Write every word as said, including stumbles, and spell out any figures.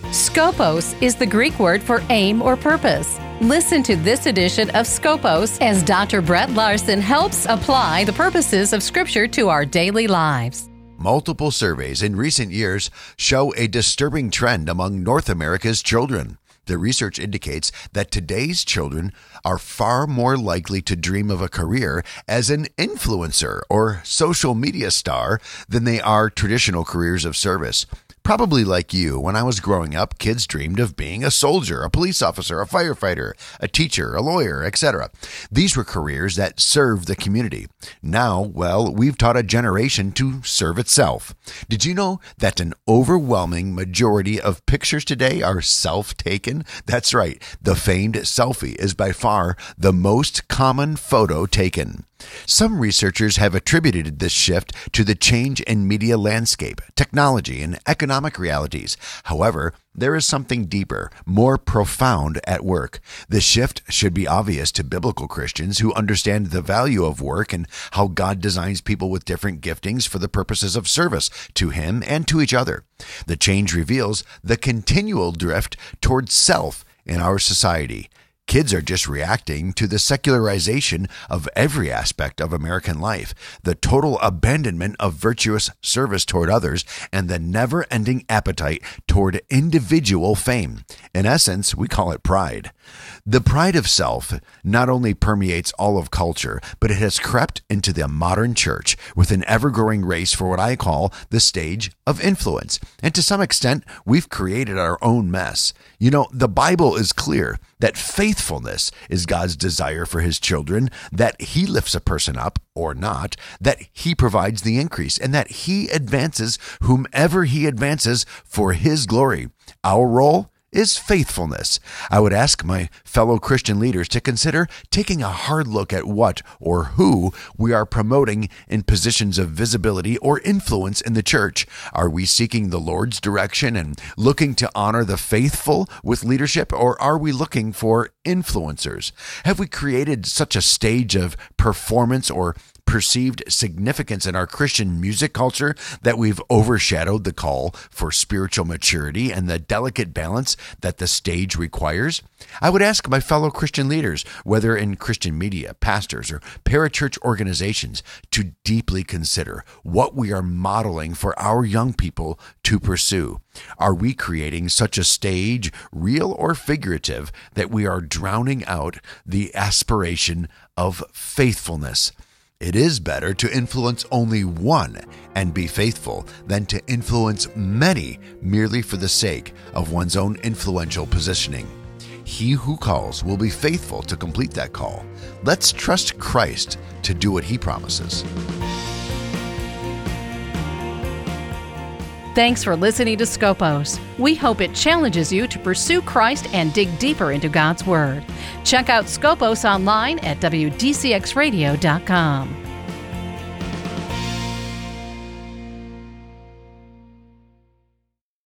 Scopos is the Greek word for aim or purpose. Listen to this edition of Scopos as Doctor Brett Larson helps apply the purposes of Scripture to our daily lives. Multiple surveys in recent years show a disturbing trend among North America's children. The research indicates that today's children are far more likely to dream of a career as an influencer or social media star than they are traditional careers of service. Probably like you, when I was growing up, kids dreamed of being a soldier, a police officer, a firefighter, a teacher, a lawyer, et cetera. These were careers that served the community. Now, well, we've taught a generation to serve itself. Did you know that an overwhelming majority of pictures today are self-taken? That's right. The famed selfie is by far the most common photo taken. Some researchers have attributed this shift to the change in media landscape, technology, and economic realities. However, there is something deeper, more profound at work. The shift should be obvious to biblical Christians who understand the value of work and how God designs people with different giftings for the purposes of service to Him and to each other. The change reveals the continual drift towards self in our society. Kids are just reacting to the secularization of every aspect of American life, the total abandonment of virtuous service toward others, and the never-ending appetite toward individual fame. In essence, we call it pride. The pride of self not only permeates all of culture, but it has crept into the modern church with an ever-growing race for what I call the stage of influence. And to some extent, we've created our own mess. You know, the Bible is clear that faithfulness is God's desire for His children, that He lifts a person up or not, that He provides the increase, and that He advances whomever He advances for His glory. Our role is faithfulness. I would ask my fellow Christian leaders to consider taking a hard look at what or who we are promoting in positions of visibility or influence in the church. Are we seeking the Lord's direction and looking to honor the faithful with leadership, or are we looking for influencers? Have we created such a stage of performance or perceived significance in our Christian music culture that we've overshadowed the call for spiritual maturity and the delicate balance that the stage requires? I would ask my fellow Christian leaders, whether in Christian media, pastors, or parachurch organizations, to deeply consider what we are modeling for our young people to pursue. Are we creating such a stage, real or figurative, that we are drowning out the aspiration of faithfulness? It is better to influence only one and be faithful than to influence many merely for the sake of one's own influential positioning. He who calls will be faithful to complete that call. Let's trust Christ to do what He promises. Thanks for listening to Scopos. We hope it challenges you to pursue Christ and dig deeper into God's Word. Check out Scopos online at W D C X radio dot com.